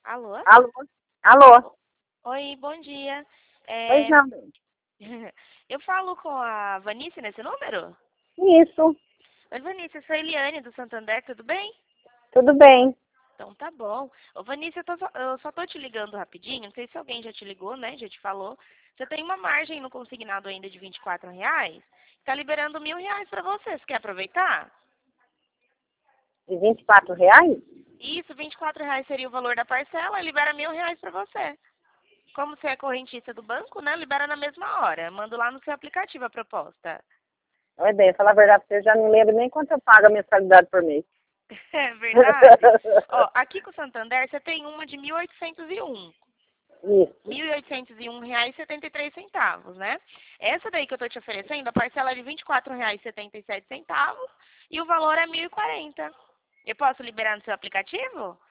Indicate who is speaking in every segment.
Speaker 1: Alô?
Speaker 2: Alô? Alô?
Speaker 1: Oi, bom dia.
Speaker 2: Pois
Speaker 1: É,
Speaker 2: não.
Speaker 1: Eu falo com a Vanice nesse número?
Speaker 2: Isso,
Speaker 1: Oi, Vanice, eu sou a Eliane do Santander, tudo bem?
Speaker 2: tudo bem.
Speaker 1: Então tá bom. Ô, Vanice, eu só tô te ligando rapidinho, não sei se alguém já te ligou, né, já te falou. Você tem uma margem no consignado ainda de R$ 24. Tá liberando R$ 1.000 pra você, você quer aproveitar?
Speaker 2: De R$ 24?
Speaker 1: Isso, R$ 24 seria o valor da parcela, libera R$ 1.000 pra você. Como você é correntista do banco, né? Libera na mesma hora. Mando lá no seu aplicativo a proposta.
Speaker 2: Oi, bem, falar a verdade, você já não lembra nem quanto eu pago a mensalidade por mês.
Speaker 1: É verdade? Ó, aqui com o Santander você tem uma de 1.801.
Speaker 2: Isso.
Speaker 1: R$ 1.801,73, né? Essa daí que eu tô te oferecendo, a parcela é de R$ 24,77 e o valor é 1.040. Eu posso liberar no seu aplicativo?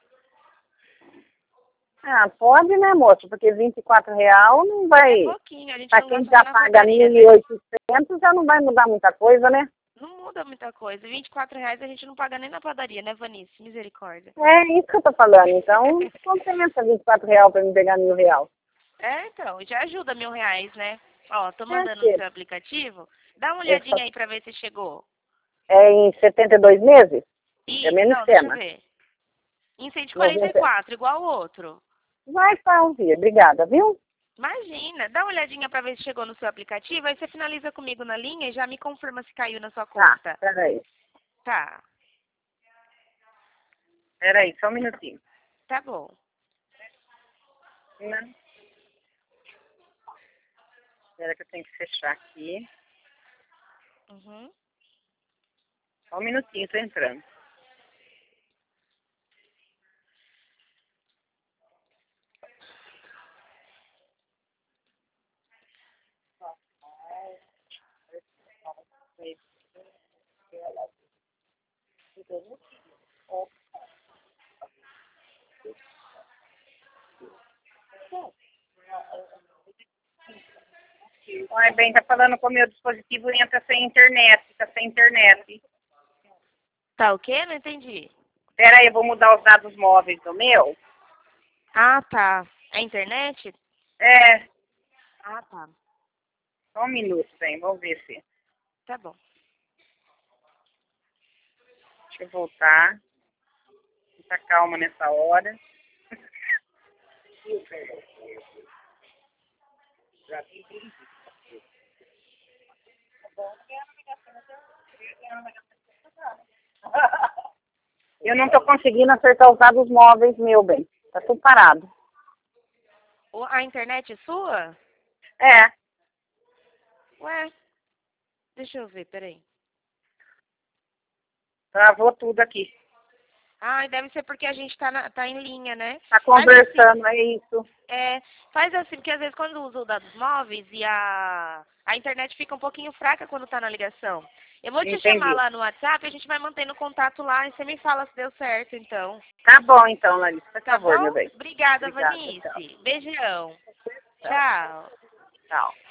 Speaker 2: Ah, pode, né, moço? Porque R$ 24 não
Speaker 1: É
Speaker 2: vai.
Speaker 1: pouquinho, a gente
Speaker 2: Para
Speaker 1: não
Speaker 2: quem
Speaker 1: gasta nem
Speaker 2: já
Speaker 1: na
Speaker 2: paga
Speaker 1: padaria,
Speaker 2: mil e
Speaker 1: né?
Speaker 2: oitocentos já não vai mudar muita coisa, né?
Speaker 1: Não muda muita coisa. R$ 24 a gente não paga nem na padaria, né, Vanice? Misericórdia.
Speaker 2: É isso que eu tô falando. Então, compensa R$ 24 para me pegar R$ 1.000.
Speaker 1: É, então, já ajuda R$ 1.000, né? Ó, tô
Speaker 2: É,
Speaker 1: mandando no
Speaker 2: filho.
Speaker 1: seu aplicativo. Dá uma
Speaker 2: É,
Speaker 1: olhadinha aí pra ver se chegou.
Speaker 2: é em 72 meses? É
Speaker 1: Isso,
Speaker 2: menos
Speaker 1: não, deixa eu
Speaker 2: esquema.
Speaker 1: ver. Em cento e quarenta e
Speaker 2: 90.
Speaker 1: quatro, igual o outro.
Speaker 2: Vai, então, filha. Obrigada, viu?
Speaker 1: Imagina, dá uma olhadinha pra ver se chegou no seu aplicativo, aí você finaliza comigo na linha e já me confirma se caiu na sua
Speaker 2: Tá,
Speaker 1: conta.
Speaker 2: peraí.
Speaker 1: Tá,
Speaker 2: Peraí, só um minutinho.
Speaker 1: tá bom.
Speaker 2: Né? Espera que eu tenho que fechar aqui.
Speaker 1: Uhum.
Speaker 2: Só um minutinho, tô entrando. Olha bem, tá falando com o meu dispositivo entra sem internet, tá sem internet.
Speaker 1: Tá o quê? Não entendi.
Speaker 2: Peraí, eu vou mudar os dados móveis do meu.
Speaker 1: Ah, tá. É internet?
Speaker 2: É,
Speaker 1: Ah, tá.
Speaker 2: só um minuto, bem, vamos ver se.
Speaker 1: Tá bom.
Speaker 2: Deixa eu voltar. Muita calma nessa hora. Eu não tô conseguindo acertar os dados móveis, meu bem. Tá tudo parado.
Speaker 1: A internet é sua?
Speaker 2: É,
Speaker 1: Ué, deixa eu ver, peraí.
Speaker 2: travou tudo aqui.
Speaker 1: Ah, deve ser porque a gente tá em linha, né?
Speaker 2: Tá
Speaker 1: Faz assim,
Speaker 2: conversando, é isso.
Speaker 1: faz assim, porque às vezes quando usa os dados móveis e a internet fica um pouquinho fraca quando tá na ligação. Eu vou te chamar
Speaker 2: Entendi.
Speaker 1: lá no WhatsApp, a gente vai mantendo contato lá e você me fala se deu certo, então.
Speaker 2: Tá bom, então, Larissa. Por
Speaker 1: Tá
Speaker 2: favor, meu
Speaker 1: bom?
Speaker 2: bem.
Speaker 1: Obrigada,
Speaker 2: Obrigada, tchau.
Speaker 1: Vanice. Beijão.
Speaker 2: Tchau.
Speaker 1: Tchau.
Speaker 2: Tchau.